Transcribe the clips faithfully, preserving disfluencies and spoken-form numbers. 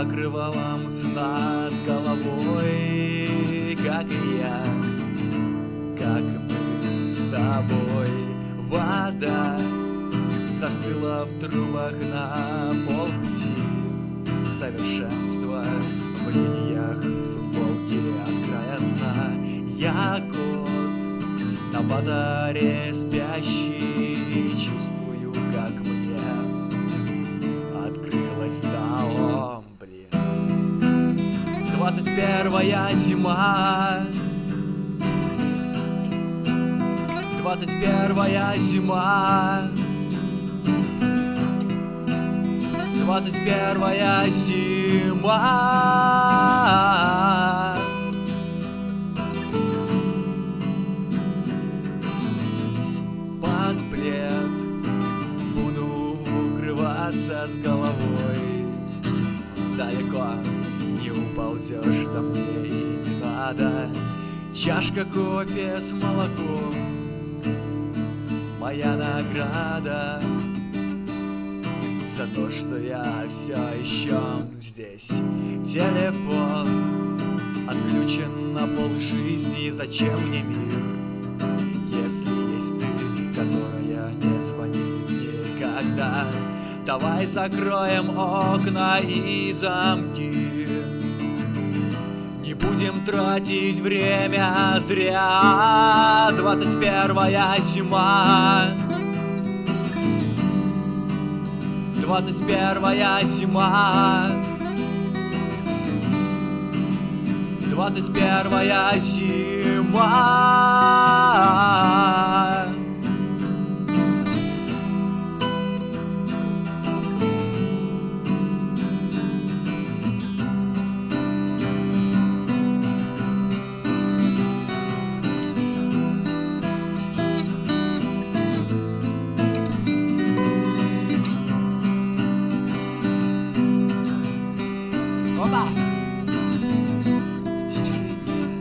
покрывалом сна с головой, как и я, как мы с тобой. Вода застыла в трубах на полпути, совершенство в линиях футболки от края сна. Я кот на батаре спящий, чувствую, как мне открылась Дао, блин. Двадцать первая зима, двадцать первая зима, двадцать первая зима. Под плед буду укрываться с головой. Далеко не уползешь, там мне и не надо. Чашка кофе с молоком, моя награда за то, что я все еще здесь. Телефон отключен на полжизни. Зачем мне мир, если есть ты, которая не звонит никогда? Давай закроем окна и замки, не будем тратить время зря. Двадцать первая зима, двадцать первая зима, двадцать первая зима. Опа! В тишине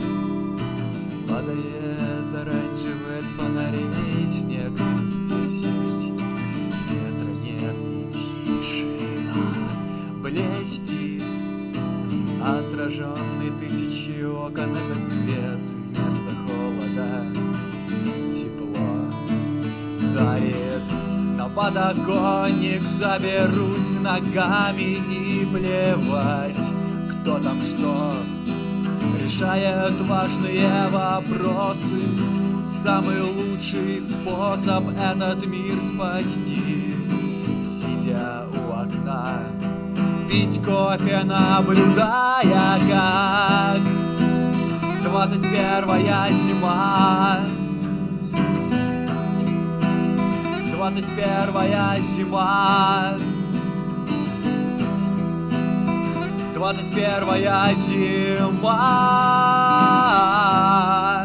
падает оранжевый от фонарей снег. Здесь ведь ветра нет, и тишина блестит. Отраженный тысячи окон этот свет вместо холода тепло дарит. На подоконник заберусь ногами и плевать, кто там что решает важные вопросы. Самый лучший способ этот мир спасти, сидя у окна, пить кофе, наблюдая, как двадцать первая зима, двадцать первая зима, двадцать первая зима.